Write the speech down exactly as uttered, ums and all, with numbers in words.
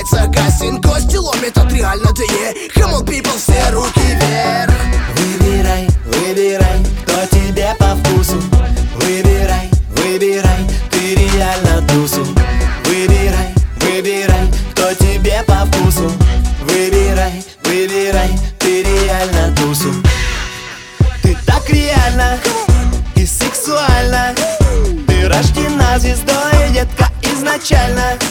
начинается кастинг. Кости ломит от реальности. Come on, people, все руки вверх. Выбирай, выбирай, кто тебе по вкусу. Выбирай, выбирай, ты реально тусу. Выбирай, выбирай, кто тебе по вкусу. Выбирай, выбирай, ты реально тусу. Ты так реально и сексуально. Ты рождена звездой, детка, изначально.